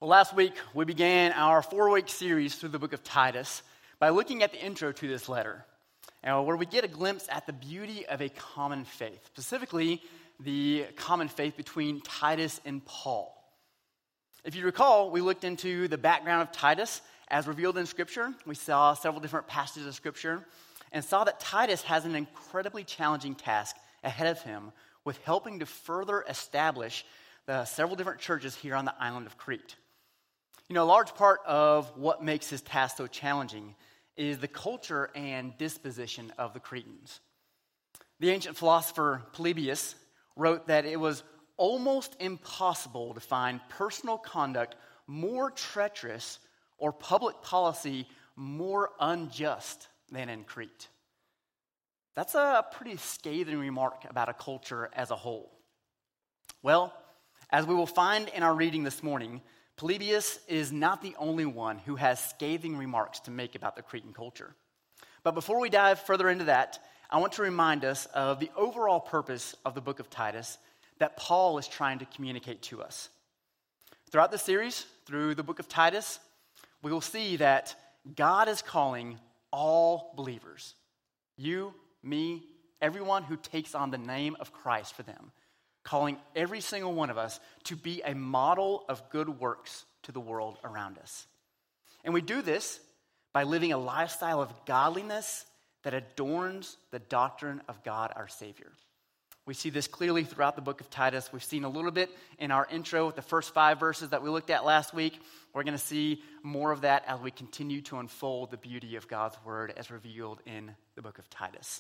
Well, last week we began our 4-week series through the book of Titus by looking at the intro to this letter, where we get a glimpse at the beauty of a common faith, specifically the common faith between Titus and Paul. If you recall, we looked into the background of Titus as revealed in Scripture. We saw several different passages of Scripture and saw that Titus has an incredibly challenging task ahead of him with helping to further establish the several different churches here on the island of Crete. You know, a large part of what makes his task so challenging is the culture and disposition of the Cretans. The ancient philosopher Polybius wrote that it was almost impossible to find personal conduct more treacherous or public policy more unjust than in Crete. That's a pretty scathing remark about a culture as a whole. Well, as we will find in our reading this morning, Polybius is not the only one who has scathing remarks to make about the Cretan culture. But before we dive further into that, I want to remind us of the overall purpose of the book of Titus that Paul is trying to communicate to us. Throughout the series, through the book of Titus, we will see that God is calling all believers, you, me, everyone who takes on the name of Christ for them, calling every single one of us to be a model of good works to the world around us. And we do this by living a lifestyle of godliness that adorns the doctrine of God our Savior. We see this clearly throughout the book of Titus. We've seen a little bit in our intro with the first 5 verses that we looked at last week. We're going to see more of that as we continue to unfold the beauty of God's word as revealed in the book of Titus.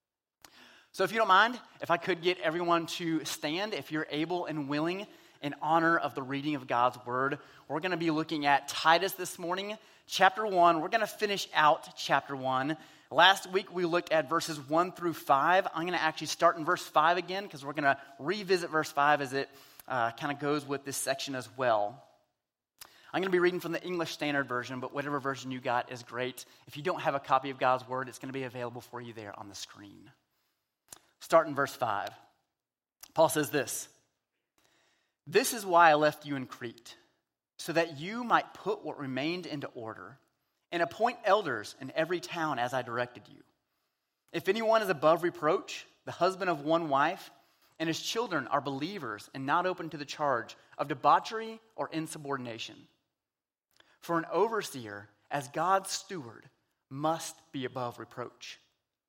So if you don't mind, if I could get everyone to stand, if you're able and willing, in honor of the reading of God's word. We're going to be looking at Titus this morning, chapter 1. We're going to finish out chapter 1. Last week we looked at verses 1 through 5. I'm going to actually start in verse 5 again because we're going to revisit verse 5 as it kind of goes with this section as well. I'm going to be reading from the English Standard Version, but whatever version you got is great. If you don't have a copy of God's word, it's going to be available for you there on the screen. Start in verse 5. Paul says this: "This is why I left you in Crete, so that you might put what remained into order and appoint elders in every town as I directed you. If anyone is above reproach, the husband of one wife, and his children are believers and not open to the charge of debauchery or insubordination. For an overseer, as God's steward, must be above reproach.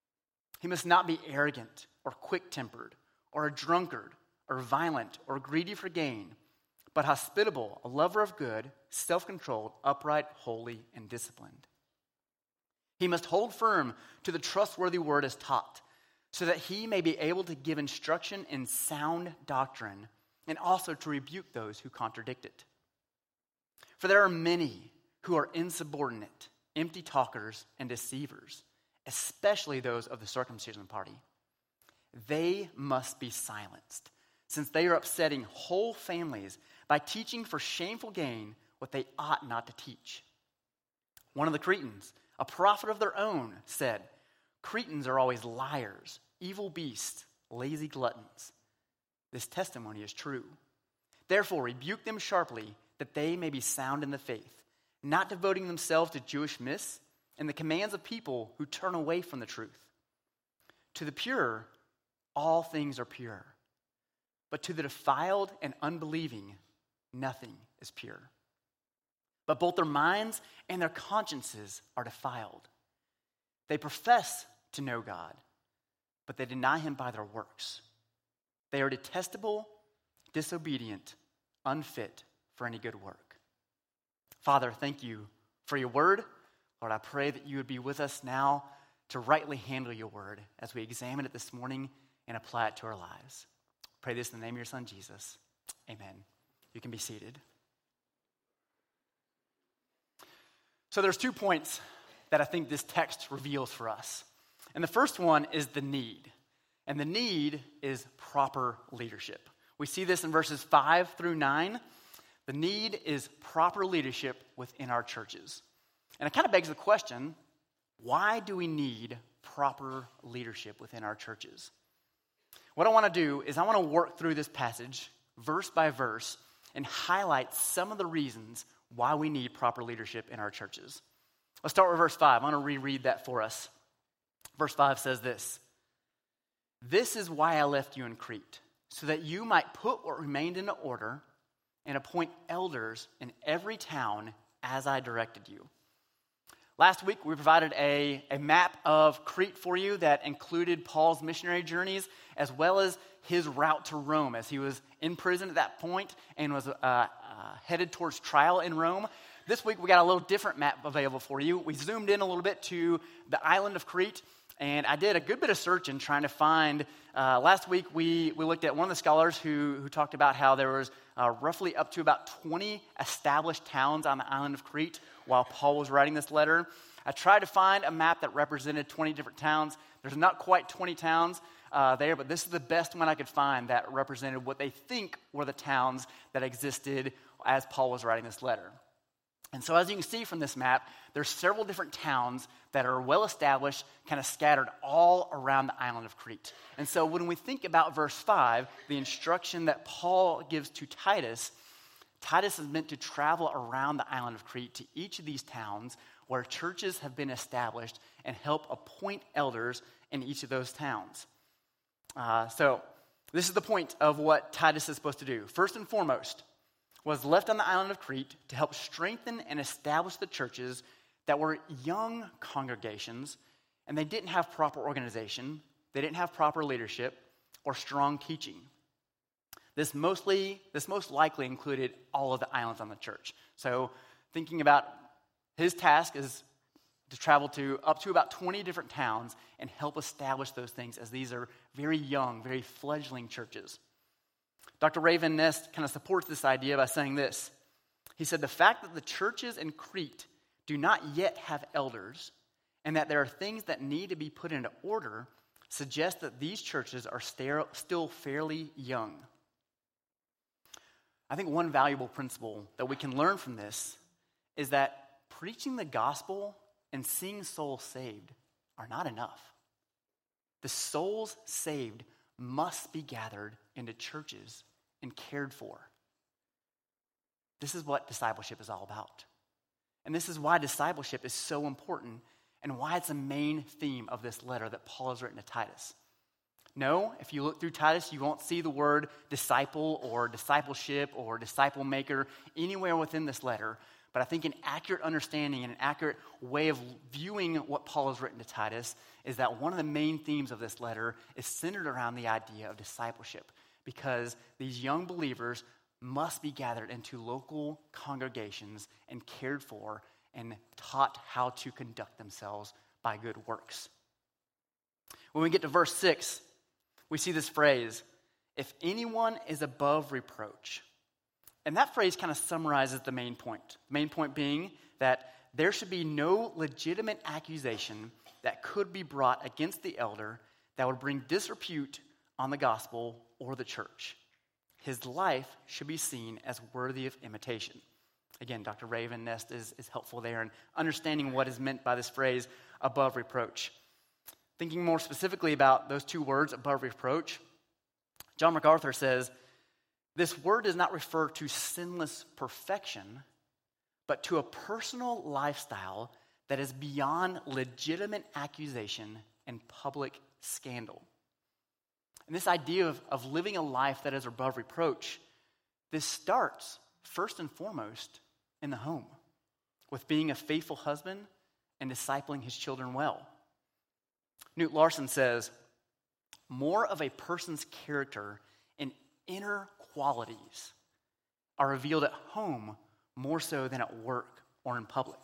He must not be arrogant or quick-tempered or a drunkard or violent or greedy for gain, but hospitable, a lover of good, self-controlled, upright, holy, and disciplined. He must hold firm to the trustworthy word as taught, so that he may be able to give instruction in sound doctrine and also to rebuke those who contradict it. For there are many who are insubordinate, empty talkers, and deceivers, especially those of the circumcision party. They must be silenced, since they are upsetting whole families by teaching for shameful gain what they ought not to teach. One of the Cretans, a prophet of their own, said, 'Cretans are always liars, evil beasts, lazy gluttons.' This testimony is true. Therefore, rebuke them sharply, that they may be sound in the faith, not devoting themselves to Jewish myths and the commands of people who turn away from the truth. To the pure, all things are pure, but to the defiled and unbelieving, nothing is pure. But both their minds and their consciences are defiled. They profess to know God, but they deny him by their works. They are detestable, disobedient, unfit for any good work." Father, thank you for your word. Lord, I pray that you would be with us now to rightly handle your word as we examine it this morning and apply it to our lives. Pray this in the name of your son, Jesus. Amen. You can be seated. So there's 2 points that I think this text reveals for us. And the first one is the need. And the need is proper leadership. We see this in verses 5 through 9. The need is proper leadership within our churches. And it kind of begs the question, why do we need proper leadership within our churches? What I want to do is I want to work through this passage verse by verse and highlights some of the reasons why we need proper leadership in our churches. Let's start with verse 5. I'm going to reread that for us. Verse 5 says this: "This is why I left you in Crete, so that you might put what remained into order and appoint elders in every town as I directed you." Last week, we provided a map of Crete for you that included Paul's missionary journeys as well as his route to Rome as he was in prison at that point and was headed towards trial in Rome. This week, we got a little different map available for you. We zoomed in a little bit to the island of Crete, and I did a good bit of searching trying to find. Last week, we looked at one of the scholars who talked about how there was roughly up to about 20 established towns on the island of Crete while Paul was writing this letter. I tried to find a map that represented 20 different towns. There's not quite 20 towns there, but this is the best one I could find that represented what they think were the towns that existed as Paul was writing this letter. And so as you can see from this map, there's several different towns that are well established, kind of scattered all around the island of Crete. And so when we think about verse 5, the instruction that Paul gives to Titus, Titus is meant to travel around the island of Crete to each of these towns where churches have been established and help appoint elders in each of those towns. So this is the point of what Titus is supposed to do. First and foremost, was left on the island of Crete to help strengthen and establish the churches that were young congregations, and they didn't have proper organization, they didn't have proper leadership or strong teaching. This most likely included all of the islands on the church. So thinking about his task is to travel to up to about 20 different towns and help establish those things, as these are very young, very fledgling churches. Dr. Raven Nest kind of supports this idea by saying this. He said, "The fact that the churches in Crete do not yet have elders and that there are things that need to be put into order suggests that these churches are still fairly young." I think one valuable principle that we can learn from this is that preaching the gospel and seeing souls saved are not enough. The souls saved must be gathered into churches and cared for. This is what discipleship is all about. And this is why discipleship is so important and why it's a main theme of this letter that Paul has written to Titus. No, if you look through Titus, you won't see the word disciple or discipleship or disciple maker anywhere within this letter. But I think an accurate understanding and an accurate way of viewing what Paul has written to Titus is that one of the main themes of this letter is centered around the idea of discipleship, because these young believers must be gathered into local congregations and cared for and taught how to conduct themselves by good works. When we get to verse 6, we see this phrase, "If anyone is above reproach." And that phrase kind of summarizes the main point. The main point being that there should be no legitimate accusation that could be brought against the elder that would bring disrepute on the gospel or the church. His life should be seen as worthy of imitation. Again, Dr. Raven Nest is helpful there in understanding what is meant by this phrase, above reproach. Thinking more specifically about those two words, above reproach, John MacArthur says, this word does not refer to sinless perfection, but to a personal lifestyle that is beyond legitimate accusation and public scandal. And this idea of living a life that is above reproach, this starts first and foremost in the home, with being a faithful husband and discipling his children well. Knut Larson says, more of a person's character and inner qualities are revealed at home more so than at work or in public.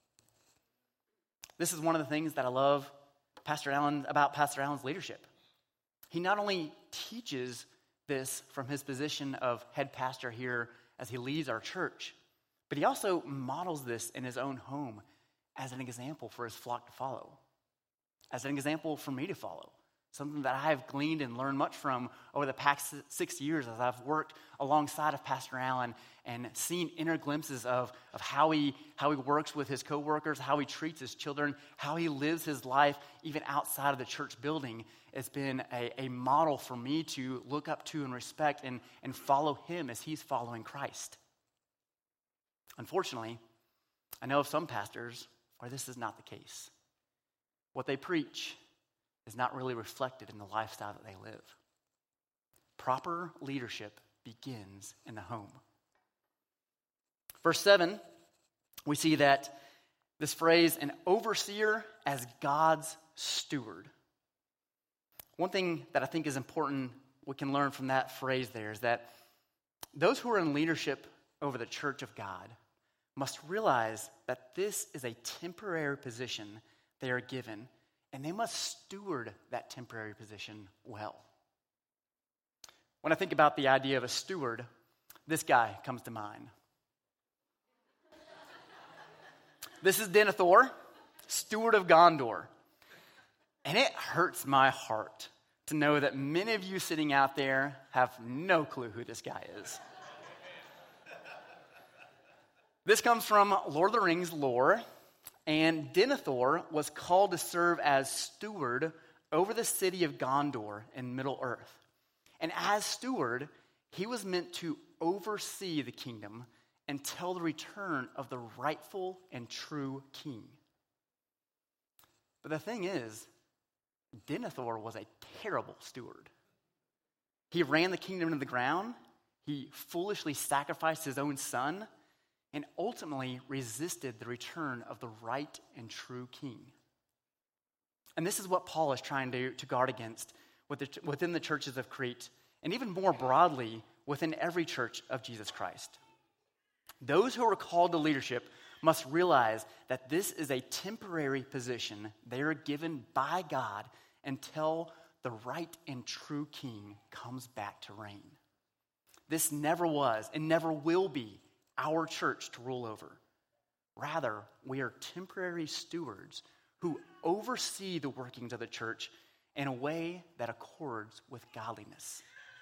This is one of the things that I love about Pastor Allen's leadership. He not only teaches this from his position of head pastor here as he leads our church, but he also models this in his own home as an example for his flock to follow, as an example for me to follow. something that I have gleaned and learned much from over the past 6 years as I've worked alongside of Pastor Allen and seen inner glimpses of how he works with his coworkers, how he treats his children, how he lives his life even outside of the church building. It's been a model for me to look up to and respect and follow him as he's following Christ. Unfortunately, I know of some pastors where this is not the case. What they preach is not really reflected in the lifestyle that they live. Proper leadership begins in the home. Verse 7, we see that this phrase, an overseer as God's steward. One thing that I think is important we can learn from that phrase there is that those who are in leadership over the church of God must realize that this is a temporary position they are given, and they must steward that temporary position well. When I think about the idea of a steward, this guy comes to mind. This is Denethor, steward of Gondor. And it hurts my heart to know that many of you sitting out there have no clue who this guy is. This comes from Lord of the Rings lore, and Denethor was called to serve as steward over the city of Gondor in Middle-earth. And as steward, he was meant to oversee the kingdom until the return of the rightful and true king. But the thing is, Denethor was a terrible steward. He ran the kingdom to the ground, he foolishly sacrificed his own son, and ultimately resisted the return of the right and true king. And this is what Paul is trying to guard against within the churches of Crete, and even more broadly within every church of Jesus Christ. Those who are called to leadership must realize that this is a temporary position they are given by God until the right and true king comes back to reign. This never was and never will be our church to rule over. Rather, we are temporary stewards who oversee the workings of the church in a way that accords with godliness.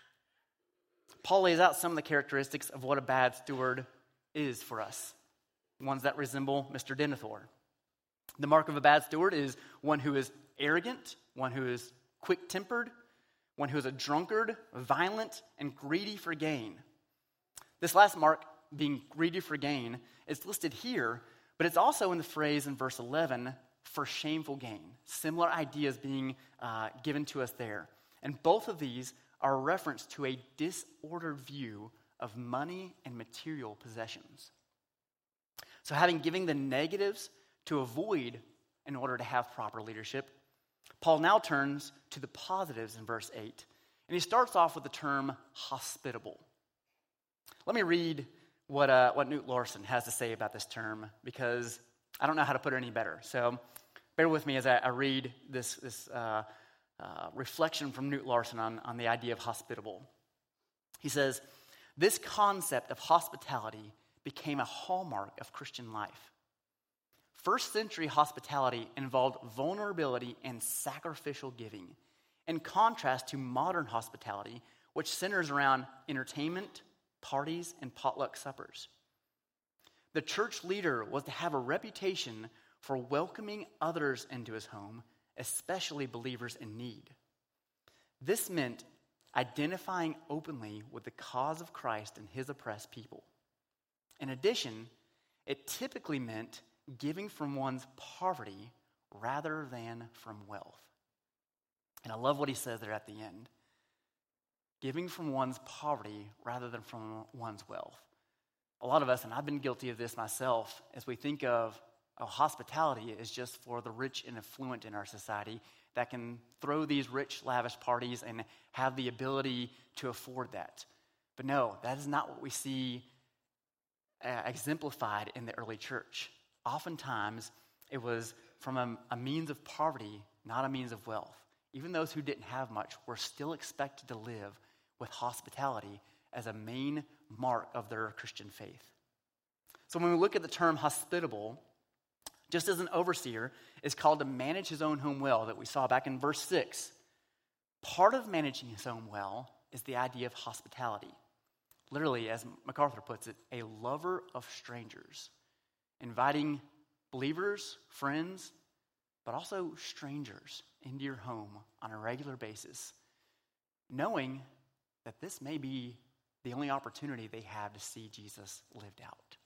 Paul lays out some of the characteristics of what a bad steward is for us, ones that resemble Mr. Denethor. The mark of a bad steward is one who is arrogant, one who is quick-tempered, one who is a drunkard, violent, and greedy for gain. This last mark, being greedy for gain, is listed here, but it's also in the phrase in verse 11, for shameful gain. Similar ideas being given to us there. And both of these are a reference to a disordered view of money and material possessions. So having given the negatives to avoid in order to have proper leadership, Paul now turns to the positives in verse 8. And he starts off with the term hospitable. Let me read what Newt Larson has to say about this term, because I don't know how to put it any better. So bear with me as I read this reflection from Newt Larson on the idea of hospitable. He says, this concept of hospitality became a hallmark of Christian life. First century hospitality involved vulnerability and sacrificial giving, in contrast to modern hospitality, which centers around entertainment, parties, and potluck suppers. The church leader was to have a reputation for welcoming others into his home, especially believers in need. This meant identifying openly with the cause of Christ and his oppressed people. In addition, it typically meant giving from one's poverty rather than from wealth. And I love what he says there at the end. Giving from one's poverty rather than from one's wealth. A lot of us, and I've been guilty of this myself, as we think of hospitality is just for the rich and affluent in our society that can throw these rich, lavish parties and have the ability to afford that. But no, that is not what we see exemplified in the early church. Oftentimes, it was from a means of poverty, not a means of wealth. Even those who didn't have much were still expected to live with hospitality as a main mark of their Christian faith. So when we look at the term hospitable, just as an overseer is called to manage his own home well, that we saw back in verse 6, part of managing his home well is the idea of hospitality. Literally, as MacArthur puts it, a lover of strangers, inviting believers, friends, but also strangers into your home on a regular basis, knowing that this may be the only opportunity they have to see Jesus lived out.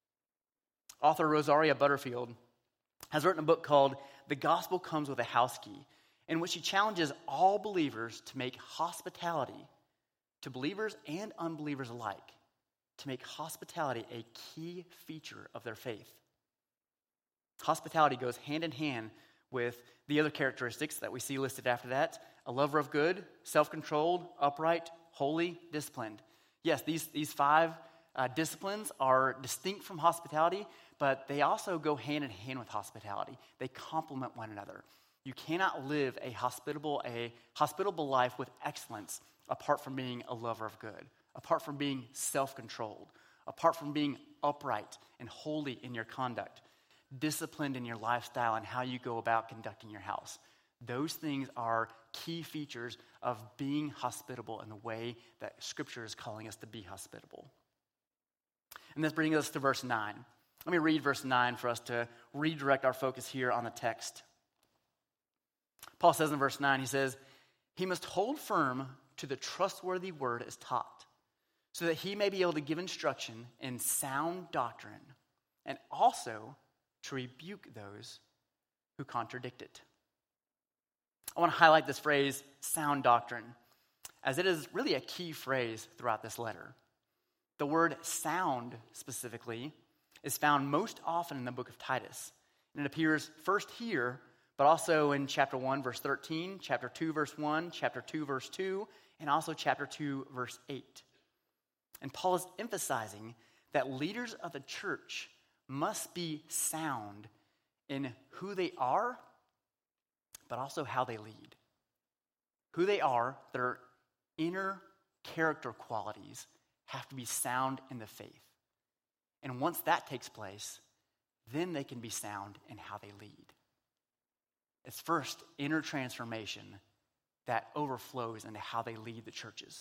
Author Rosaria Butterfield has written a book called The Gospel Comes with a House Key, in which she challenges all believers to make hospitality, to believers and unbelievers alike, to make hospitality a key feature of their faith. Hospitality goes hand in hand with the other characteristics that we see listed after that: a lover of good, self-controlled, upright, holy, disciplined. Yes, these five disciplines are distinct from hospitality, but they also go hand in hand with hospitality. They complement one another. You cannot live a hospitable life with excellence apart from being a lover of good, apart from being self-controlled, apart from being upright and holy in your conduct, disciplined in your lifestyle and how you go about conducting your house. Those things are key features of being hospitable in the way that Scripture is calling us to be hospitable. And this brings us to verse 9. Let me read verse 9 for us to redirect our focus here on the text. Paul says in verse 9, he says, "He must hold firm to the trustworthy word as taught, so that he may be able to give instruction in sound doctrine, and also to rebuke those who contradict it." I want to highlight this phrase, sound doctrine, as it is really a key phrase throughout this letter. The word sound, specifically, is found most often in the book of Titus. And it appears first here, but also in chapter 1, verse 13, chapter 2, verse 1, chapter 2, verse 2, and also chapter 2, verse 8. And Paul is emphasizing that leaders of the church must be sound in who they are, but also how they lead. Who they are, their inner character qualities have to be sound in the faith. And once that takes place, then they can be sound in how they lead. It's first inner transformation that overflows into how they lead the churches.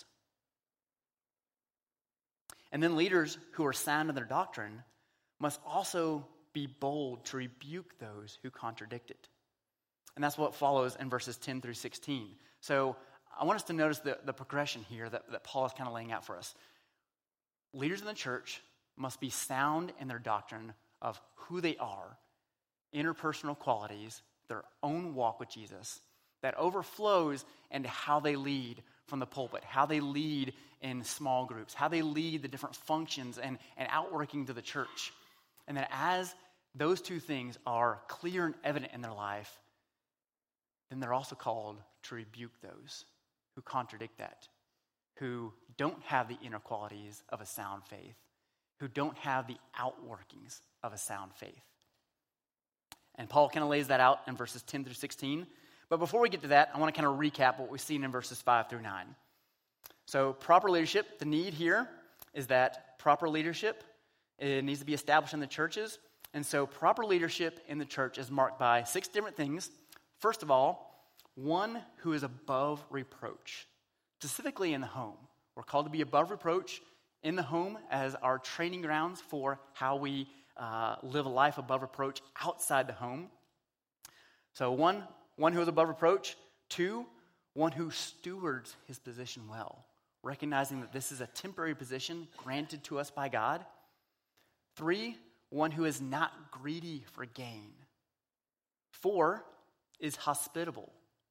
And then leaders who are sound in their doctrine must also be bold to rebuke those who contradict it. And that's what follows in verses 10 through 16. So I want us to notice the progression here that Paul is kind of laying out for us. Leaders in the church must be sound in their doctrine of who they are, interpersonal qualities, their own walk with Jesus, that overflows into how they lead from the pulpit, how they lead in small groups, how they lead the different functions and outworking to the church. And that as those two things are clear and evident in their life, then they're also called to rebuke those who contradict that, who don't have the inner qualities of a sound faith, who don't have the outworkings of a sound faith. And Paul kind of lays that out in verses 10 through 16. But before we get to that, I want to kind of recap what we've seen in verses 5 through 9. So proper leadership, the need here is that proper leadership, it needs to be established in the churches. And so proper leadership in the church is marked by 6 different things. First of all, one who is above reproach, specifically in the home. We're called to be above reproach in the home as our training grounds for how we live a life above reproach outside the home. So one who is above reproach. 2, one who stewards his position well, recognizing that this is a temporary position granted to us by God. 3, one who is not greedy for gain. 4 is hospitable.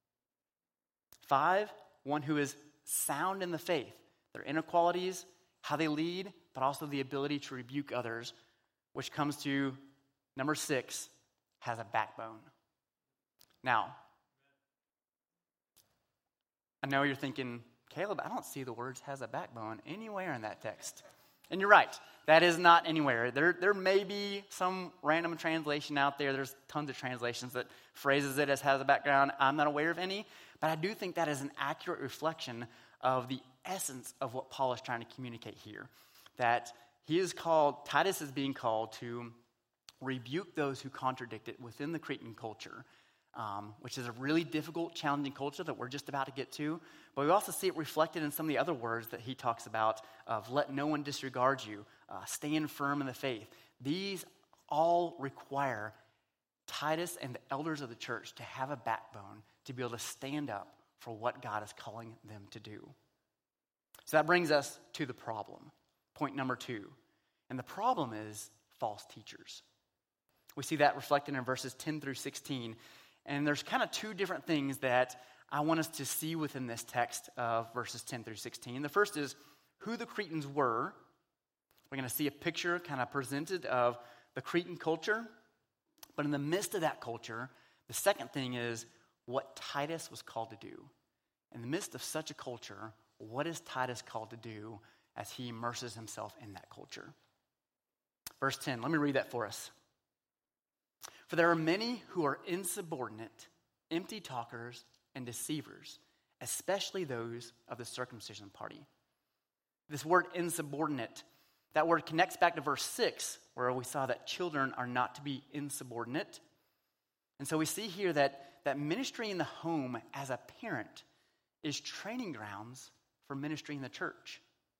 5, one who is sound in the faith, their inner qualities, how they lead, but also the ability to rebuke others, which comes to number 6, has a backbone. Now, I know you're thinking, Caleb, I don't see the words has a backbone anywhere in that text. And you're right, that is not anywhere. There may be some random translation out there. There's tons of translations that phrases it as has a background. I'm not aware of any, but I do think that is an accurate reflection of the essence of what Paul is trying to communicate here. That Titus is being called to rebuke those who contradict it within the Cretan culture. which is a really difficult, challenging culture that we're just about to get to. But we also see it reflected in some of the other words that he talks about of let no one disregard you, stand firm in the faith. These all require Titus and the elders of the church to have a backbone to be able to stand up for what God is calling them to do. So that brings us to the problem, point number 2. And the problem is false teachers. We see that reflected in verses 10 through 16. And there's kind of 2 different things that I want us to see within this text of verses 10 through 16. The first is who the Cretans were. We're going to see a picture kind of presented of the Cretan culture. But in the midst of that culture, the second thing is what Titus was called to do. In the midst of such a culture, what is Titus called to do as he immerses himself in that culture? Verse 10, let me read that for us. For there are many who are insubordinate, empty talkers, and deceivers, especially those of the circumcision party. This word insubordinate, that word connects back to verse 6, where we saw that children are not to be insubordinate. And so we see here that ministry in the home as a parent is training grounds for ministry in the church.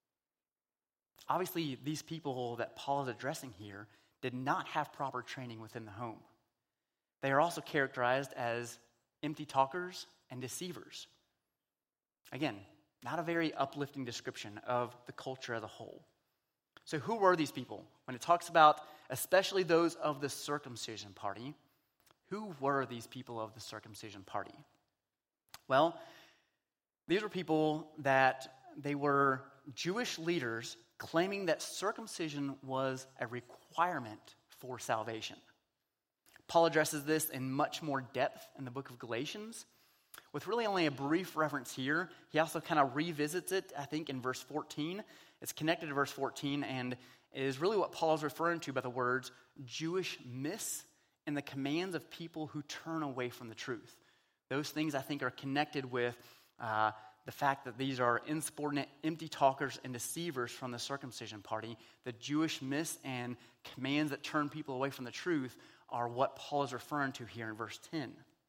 Obviously, these people that Paul is addressing here did not have proper training within the home. They are also characterized as empty talkers and deceivers. Again, not a very uplifting description of the culture as a whole. So who were these people? When it talks about especially those of the circumcision party, who were these people of the circumcision party? Well, these were people that they were Jewish leaders claiming that circumcision was a requirement for salvation. Paul addresses this in much more depth in the book of Galatians. With really only a brief reference here, he also kind of revisits it, I think, in verse 14. It's connected to verse 14 and is really what Paul is referring to by the words Jewish myths and the commands of people who turn away from the truth. Those things, I think, are connected with the fact that these are insubordinate, empty talkers and deceivers from the circumcision party. The Jewish myths and commands that turn people away from the truth are what Paul is referring to here in verse 10.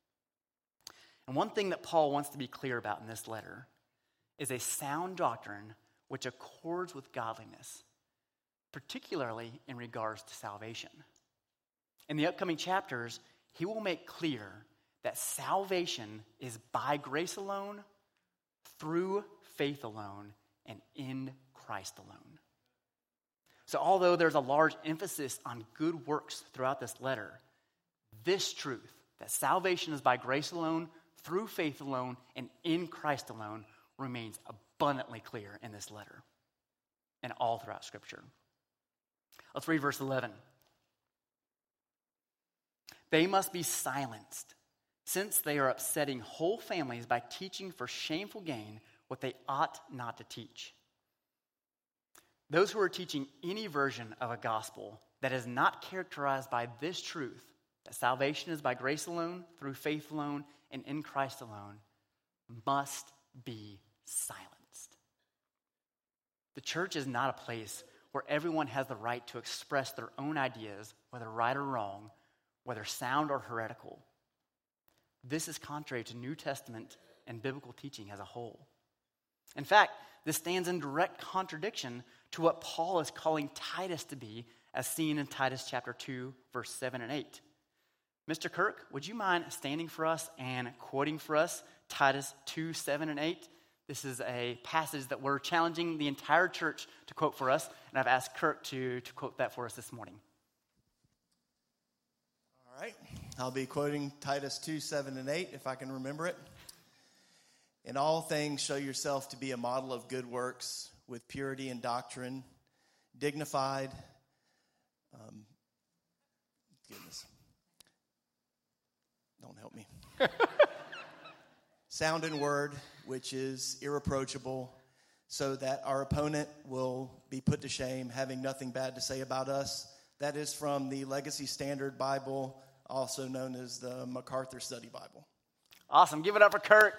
And one thing that Paul wants to be clear about in this letter is a sound doctrine which accords with godliness, particularly in regards to salvation. In the upcoming chapters, he will make clear that salvation is by grace alone, through faith alone, and in Christ alone. So although there's a large emphasis on good works throughout this letter, this truth, that salvation is by grace alone, through faith alone, and in Christ alone, remains abundantly clear in this letter and all throughout Scripture. Let's read verse 11. They must be silenced, since they are upsetting whole families by teaching for shameful gain what they ought not to teach. Those who are teaching any version of a gospel that is not characterized by this truth, that salvation is by grace alone, through faith alone, and in Christ alone, must be silenced. The church is not a place where everyone has the right to express their own ideas, whether right or wrong, whether sound or heretical. This is contrary to New Testament and biblical teaching as a whole. In fact, this stands in direct contradiction to what Paul is calling Titus to be, as seen in Titus chapter 2, verse 7 and 8. Mr. Kirk, would you mind standing for us and quoting for us Titus 2, 7 and 8? This is a passage that we're challenging the entire church to quote for us, and I've asked Kirk to quote that for us this morning. All right, I'll be quoting Titus 2, 7 and 8, if I can remember it. In all things, show yourself to be a model of good works, with purity and doctrine, dignified, don't help me. Sound in word, which is irreproachable, so that our opponent will be put to shame, having nothing bad to say about us. That is from the Legacy Standard Bible, also known as the MacArthur Study Bible. Awesome. Give it up for Kirk.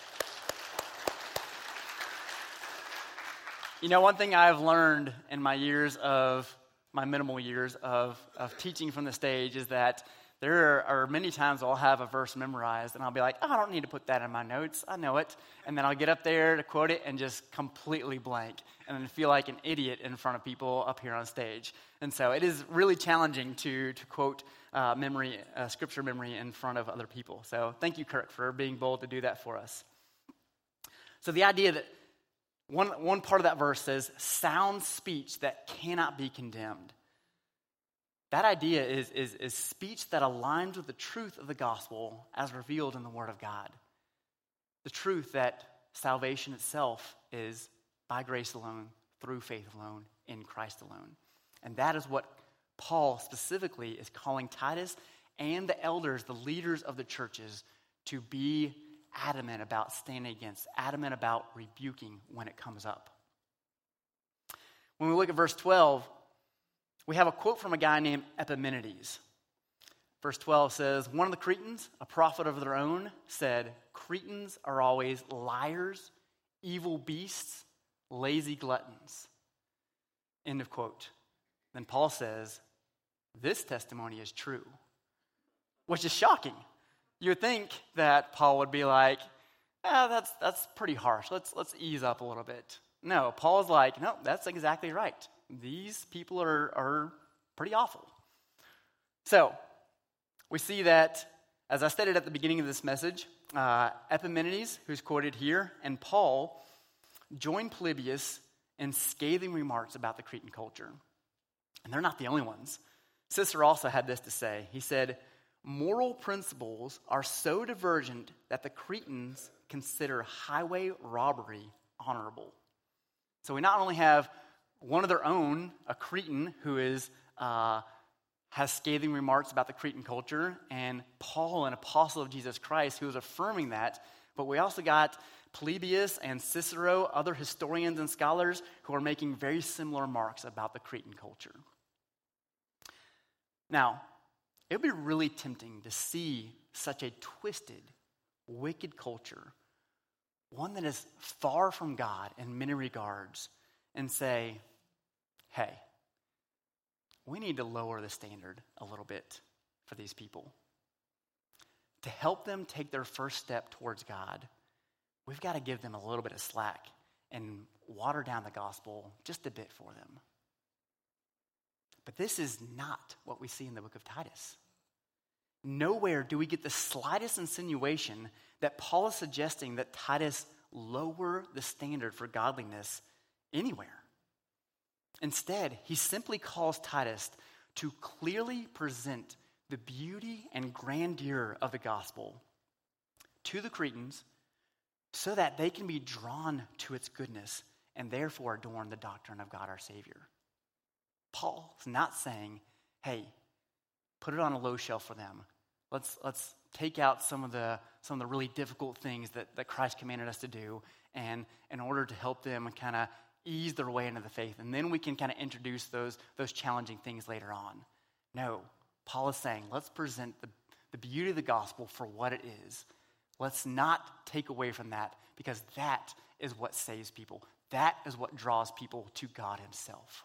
You know, one thing I've learned in my minimal years of teaching from the stage is that There are many times I'll have a verse memorized, and I'll be like, oh, I don't need to put that in my notes. I know it. And then I'll get up there to quote it and just completely blank, and then feel like an idiot in front of people up here on stage. And so it is really challenging to quote scripture memory in front of other people. So thank you, Kirk, for being bold to do that for us. So the idea that one part of that verse says, sound speech that cannot be condemned. That idea is speech that aligns with the truth of the gospel as revealed in the Word of God. The truth that salvation itself is by grace alone, through faith alone, in Christ alone. And that is what Paul specifically is calling Titus and the elders, the leaders of the churches, to be adamant about standing against, adamant about rebuking when it comes up. When we look at verse 12, we have a quote from a guy named Epimenides. Verse 12 says, one of the Cretans, a prophet of their own, said, Cretans are always liars, evil beasts, lazy gluttons. End of quote. Then Paul says, this testimony is true, which is shocking. You would think that Paul would be like, that's pretty harsh. Let's ease up a little bit. No, Paul's like, no, that's exactly right. These people are pretty awful. So, we see that, as I stated at the beginning of this message, Epimenides, who's quoted here, and Paul joined Polybius in scathing remarks about the Cretan culture. And they're not the only ones. Cicero also had this to say. He said, moral principles are so divergent that the Cretans consider highway robbery honorable. So we not only have one of their own, a Cretan, who has scathing remarks about the Cretan culture, and Paul, an apostle of Jesus Christ, who is affirming that. But we also got Polybius and Cicero, other historians and scholars, who are making very similar remarks about the Cretan culture. Now, it would be really tempting to see such a twisted, wicked culture, one that is far from God in many regards, and say, hey, we need to lower the standard a little bit for these people. To help them take their first step towards God, we've got to give them a little bit of slack and water down the gospel just a bit for them. But this is not what we see in the book of Titus. Nowhere do we get the slightest insinuation that Paul is suggesting that Titus lower the standard for godliness anywhere. Instead, he simply calls Titus to clearly present the beauty and grandeur of the gospel to the Cretans so that they can be drawn to its goodness and therefore adorn the doctrine of God our Savior. Paul is not saying, hey, put it on a low shelf for them. Let's take out some of the really difficult things that Christ commanded us to do, and in order to help them kind of ease their way into the faith, and then we can kind of introduce those challenging things later on. No, Paul is saying, let's present the beauty of the gospel for what it is. Let's not take away from that, because that is what saves people. That is what draws people to God himself.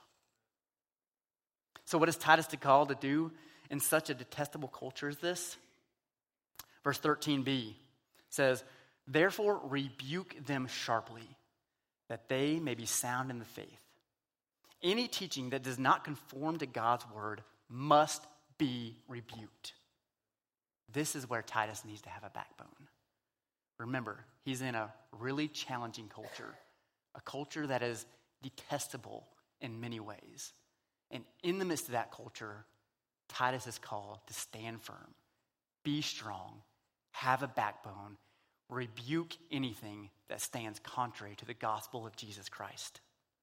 So what is Titus called to do in such a detestable culture as this? Verse 13b says, therefore rebuke them sharply, that they may be sound in the faith. Any teaching that does not conform to God's word must be rebuked. This is where Titus needs to have a backbone. Remember, he's in a really challenging culture, a culture that is detestable in many ways. And in the midst of that culture, Titus is called to stand firm, be strong, have a backbone, rebuke anything that stands contrary to the gospel of Jesus Christ.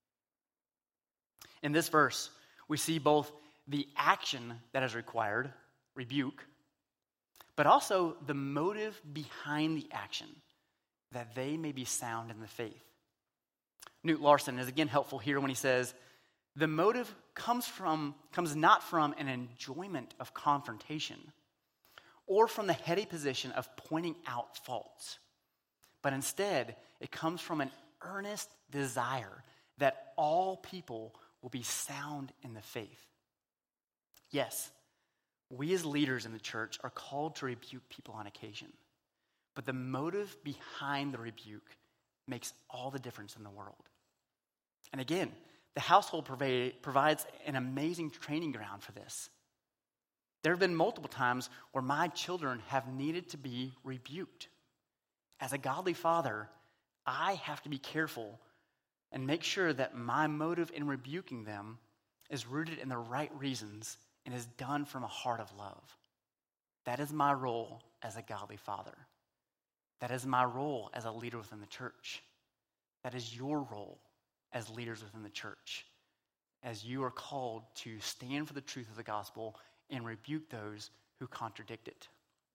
In this verse, we see both the action that is required, rebuke, but also the motive behind the action, that they may be sound in the faith. Newt Larson is again helpful here when he says, the motive comes not from an enjoyment of confrontation or from the heady position of pointing out faults, but instead it comes from an earnest desire that all people will be sound in the faith. Yes, We as leaders in the church are called to rebuke people on occasion. But the motive behind the rebuke makes all the difference in the world. And again, the household provides an amazing training ground for this. There have been multiple times where my children have needed to be rebuked. As a godly father, I have to be careful and make sure that my motive in rebuking them is rooted in the right reasons and is done from a heart of love. That is my role as a godly father. That is my role as a leader within the church. That is your role as leaders within the church, as you are called to stand for the truth of the gospel and rebuke those who contradict it.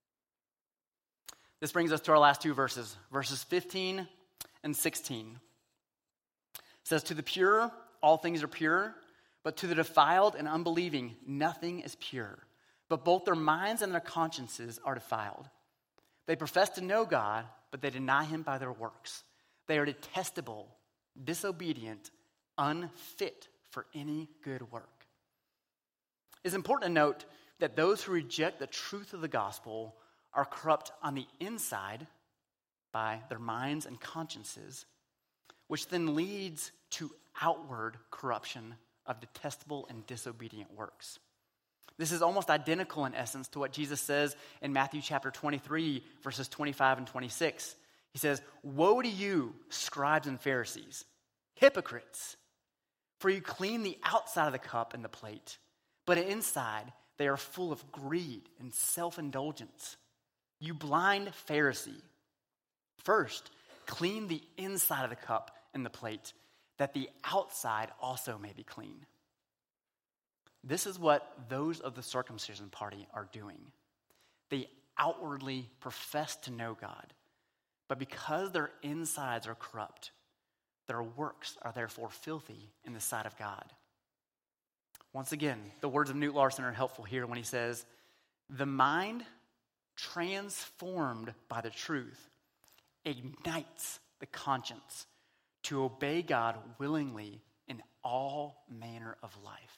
This brings us to our last two verses, verses 15 and 16. It says, "To the pure, all things are pure, but to the defiled and unbelieving, nothing is pure. But both their minds and their consciences are defiled. They profess to know God, but they deny him by their works. They are detestable, disobedient, unfit for any good work." It's important to note that those who reject the truth of the gospel are corrupt on the inside by their minds and consciences, which then leads to outward corruption of detestable and disobedient works. This is almost identical in essence to what Jesus says in Matthew chapter 23, verses 25 and 26. He says, "Woe to you, scribes and Pharisees, hypocrites! For you clean the outside of the cup and the plate, but inside they are full of greed and self-indulgence. You blind Pharisee, first clean the inside of the cup and the plate, that the outside also may be clean." This is what those of the circumcision party are doing. They outwardly profess to know God, but because their insides are corrupt, their works are therefore filthy in the sight of God. Once again, the words of Newt Larson are helpful here when he says, "The mind transformed by the truth ignites the conscience to obey God willingly in all manner of life."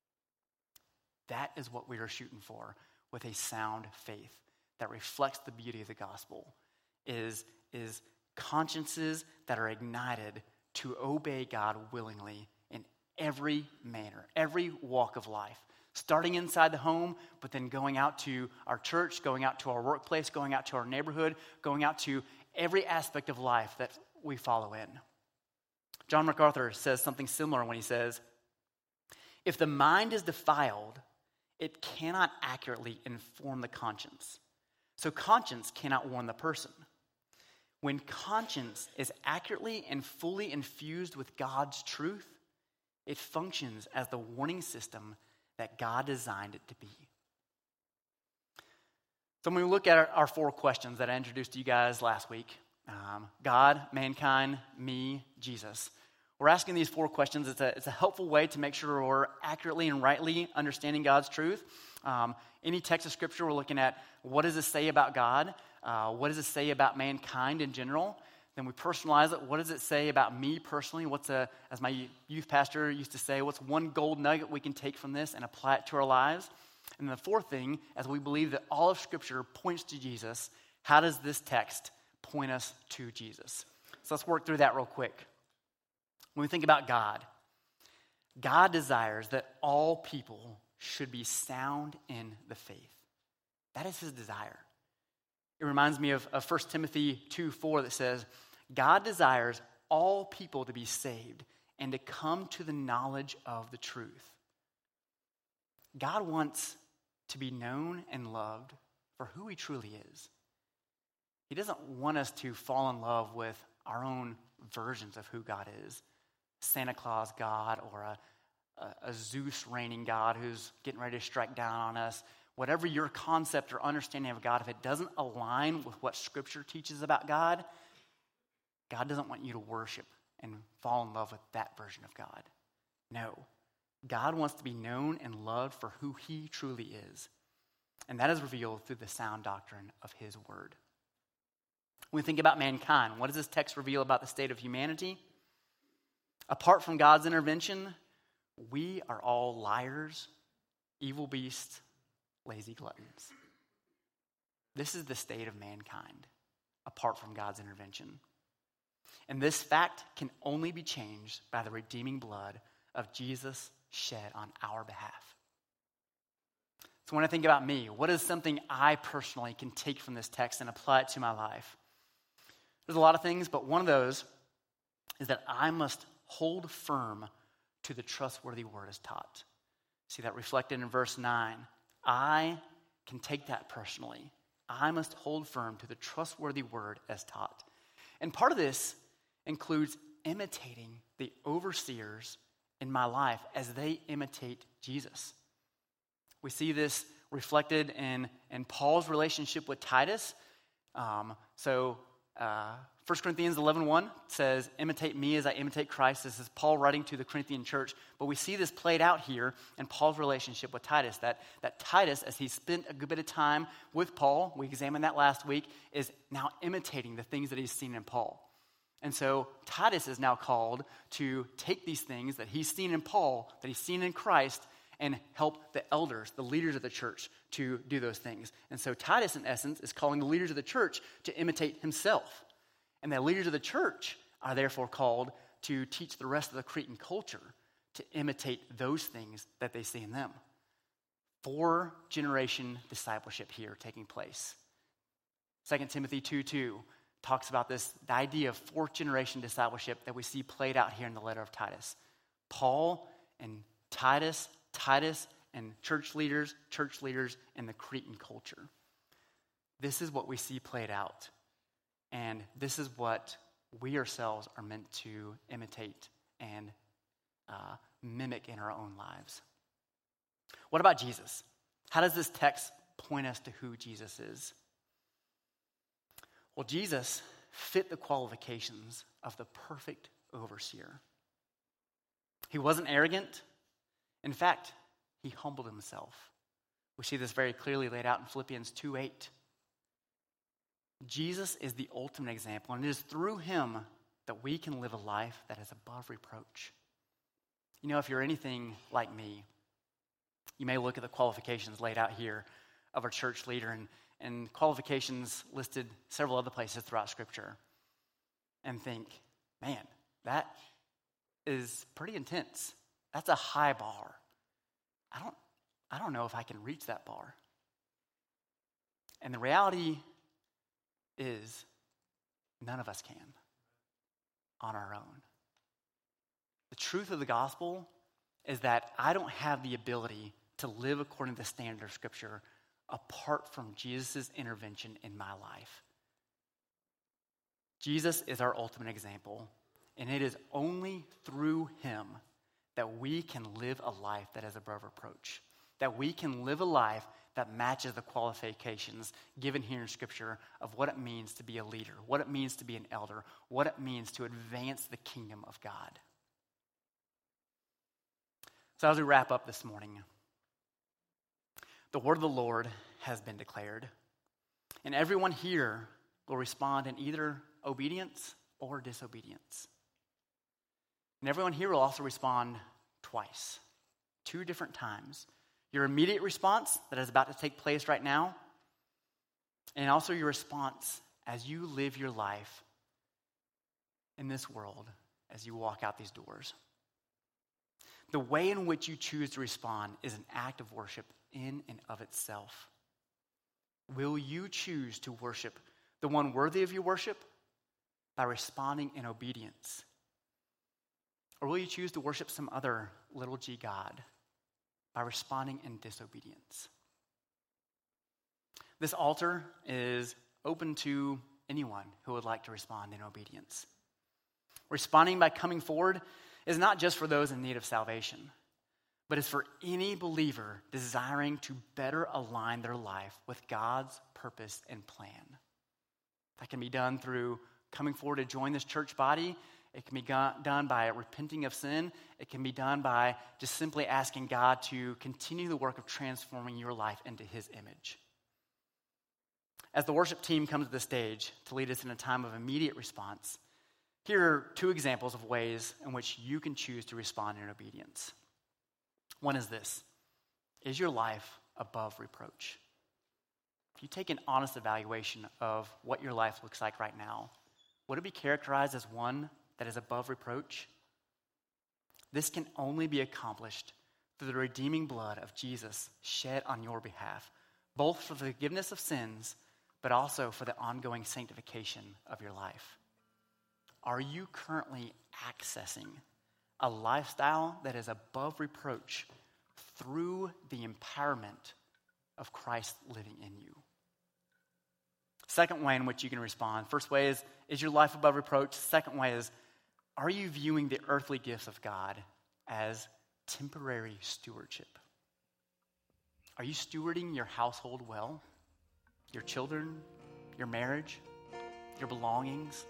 That is what we are shooting for with a sound faith that reflects the beauty of the gospel, is consciences that are ignited to obey God willingly in every manner, every walk of life, starting inside the home, but then going out to our church, going out to our workplace, going out to our neighborhood, going out to every aspect of life that we follow in. John MacArthur says something similar when he says, "If the mind is defiled, it cannot accurately inform the conscience. So conscience cannot warn the person. When conscience is accurately and fully infused with God's truth, it functions as the warning system that God designed it to be." So when we look at our four questions that I introduced to you guys last week, God, mankind, me, Jesus, we're asking these four questions. It's a helpful way to make sure we're accurately and rightly understanding God's truth. Any text of Scripture, we're looking at what does it say about God? What does it say about mankind in general? Then we personalize it. What does it say about me personally? As my youth pastor used to say, what's one gold nugget we can take from this and apply it to our lives? And the fourth thing, as we believe that all of Scripture points to Jesus, how does this text point us to Jesus? So let's work through that real quick. When we think about God, God desires that all people should be sound in the faith. That is his desire. It reminds me of 1 Timothy 2:4 that says, "God desires all people to be saved and to come to the knowledge of the truth." God wants to be known and loved for who he truly is. He doesn't want us to fall in love with our own versions of who God is. Santa Claus God, or a Zeus reigning God who's getting ready to strike down on us. Whatever your concept or understanding of God, if it doesn't align with what Scripture teaches about God, God doesn't want you to worship and fall in love with that version of God. No. God wants to be known and loved for who he truly is. And that is revealed through the sound doctrine of his word. When we think about mankind, what does this text reveal about the state of humanity? Apart from God's intervention, we are all liars, evil beasts, lazy gluttons. This is the state of mankind apart from God's intervention. And this fact can only be changed by the redeeming blood of Jesus shed on our behalf. So when I think about me, what is something I personally can take from this text and apply it to my life? There's a lot of things, but one of those is that I must hold firm to the trustworthy word as taught. See that reflected in verse 9. I can take that personally. I must hold firm to the trustworthy word as taught. And part of this includes imitating the overseers in my life as they imitate Jesus. We see this reflected in Paul's relationship with Titus. 1 Corinthians 11:1 says, imitate me as I imitate Christ. This is Paul writing to the Corinthian church. But we see this played out here in Paul's relationship with Titus. That Titus, as he spent a good bit of time with Paul, we examined that last week, is now imitating the things that he's seen in Paul. And so Titus is now called to take these things that he's seen in Paul, that he's seen in Christ, and help the elders, the leaders of the church, to do those things. And so Titus, in essence, is calling the leaders of the church to imitate himself. And the leaders of the church are therefore called to teach the rest of the Cretan culture to imitate those things that they see in them. 4-generation discipleship here taking place. 2 Timothy 2:2 talks about this, the idea of 4th-generation discipleship that we see played out here in the letter of Titus. Paul and Titus and church leaders in the Cretan culture. This is what we see played out. And this is what we ourselves are meant to imitate and mimic in our own lives. What about Jesus? How does this text point us to who Jesus is? Well, Jesus fit the qualifications of the perfect overseer. He wasn't arrogant. In fact, he humbled himself. We see this very clearly laid out in Philippians 2:8. Jesus is the ultimate example, and it is through him that we can live a life that is above reproach. You know, if you're anything like me, you may look at the qualifications laid out here of our church leader and qualifications listed several other places throughout Scripture and think, man, that is pretty intense. That's a high bar. I don't know if I can reach that bar. And the reality is none of us can on our own. The truth of the gospel is that I don't have the ability to live according to the standard of Scripture apart from Jesus' intervention in my life. Jesus is our ultimate example, and it is only through him that we can live a life that is above reproach, that we can live a life that matches the qualifications given here in Scripture of what it means to be a leader, what it means to be an elder, what it means to advance the kingdom of God. So as we wrap up this morning, the word of the Lord has been declared, and everyone here will respond in either obedience or disobedience. And everyone here will also respond twice, 2 different times. Your immediate response that is about to take place right now, and also your response as you live your life in this world as you walk out these doors. The way in which you choose to respond is an act of worship in and of itself. Will you choose to worship the one worthy of your worship by responding in obedience? Or will you choose to worship some other little g God by responding in disobedience? This altar is open to anyone who would like to respond in obedience. Responding by coming forward is not just for those in need of salvation, but it's for any believer desiring to better align their life with God's purpose and plan. That can be done through coming forward to join this church body. It can be done by repenting of sin. It can be done by just simply asking God to continue the work of transforming your life into his image. As the worship team comes to the stage to lead us in a time of immediate response, here are 2 examples of ways in which you can choose to respond in obedience. One is this: is your life above reproach? If you take an honest evaluation of what your life looks like right now, would it be characterized as one that is above reproach? This can only be accomplished through the redeeming blood of Jesus shed on your behalf, both for the forgiveness of sins, but also for the ongoing sanctification of your life. Are you currently accessing a lifestyle that is above reproach through the empowerment of Christ living in you? Second way in which you can respond. First way is your life above reproach? Second way is, are you viewing the earthly gifts of God as temporary stewardship? Are you stewarding your household well? Your children, your marriage, your belongings?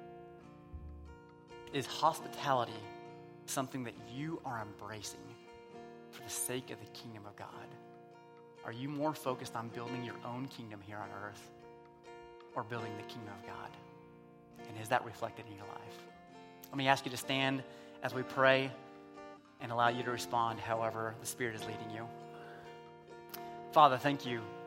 Is hospitality something that you are embracing for the sake of the kingdom of God? Are you more focused on building your own kingdom here on earth or building the kingdom of God? And is that reflected in your life? Let me ask you to stand as we pray and allow you to respond however the Spirit is leading you. Father, thank you